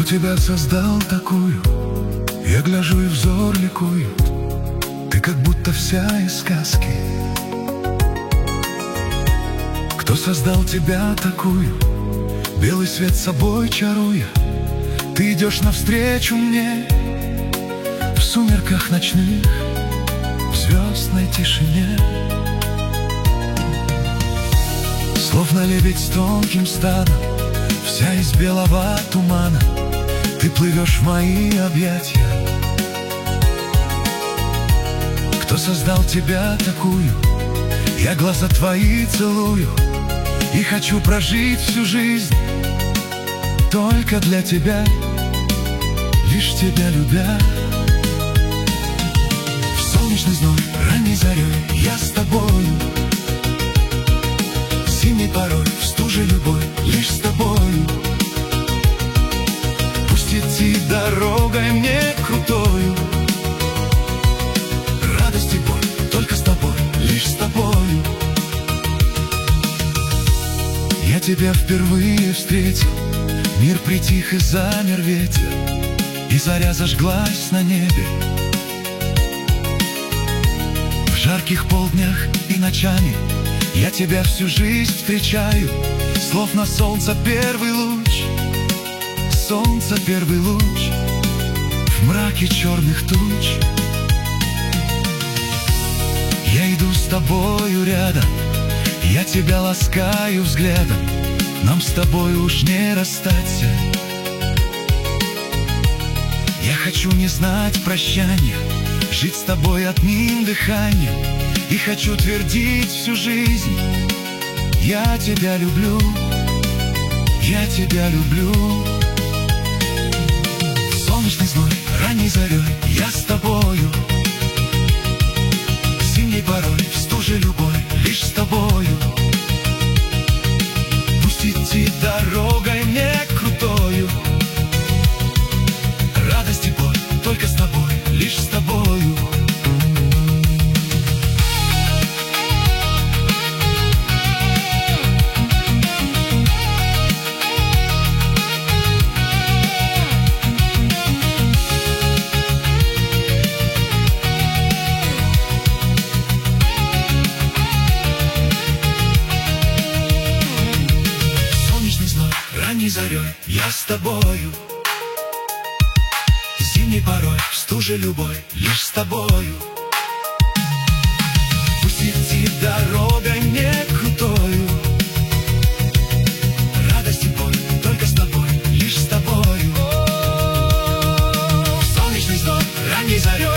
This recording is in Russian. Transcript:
тебя создал такую? Я гляжу и взор ликует. Ты как будто вся из сказки. Кто создал тебя такую? Белый свет собой чаруя, ты идешь навстречу мне в сумерках ночных, в звездной тишине. Словно лебедь с тонким стадом, вся из белого тумана, ты плывешь в мои объятия. Кто создал тебя такую? Я глаза твои целую и хочу прожить всю жизнь только для тебя, лишь тебя любя. В солнечный зной, ранней зарей я с тобою, зимней порой, в стуже любой, лишь с тобою. Пусть идти дорогой мне крутою, радость и боль, только с тобой, лишь с тобою. Я тебя впервые встретил, мир притих и замер ветер, и заря зажглась на небе. В жарких полднях и ночами я тебя всю жизнь встречаю, словно солнца первый луч, солнца первый луч в мраке черных туч. Я иду с тобою рядом, я тебя ласкаю взглядом, нам с тобой уж не расстаться. Я хочу не знать прощания, жить с тобой одним дыханием, и хочу твердить всю жизнь: я тебя люблю, я тебя люблю. Солнечный зной, ранней зарей я с тобою, зимней порой, в стуже любой, лишь с тобою. Пусть идти дорогой мне крутою, радость и боль, только с тобой, лишь с тобою. Зарей я с тобою, зимней порой, в стуже любой, лишь с тобою. Пусть идти дорогой мне крутою, радость и боль, только с тобой, лишь с тобою. Солнечный зной, ранней зарей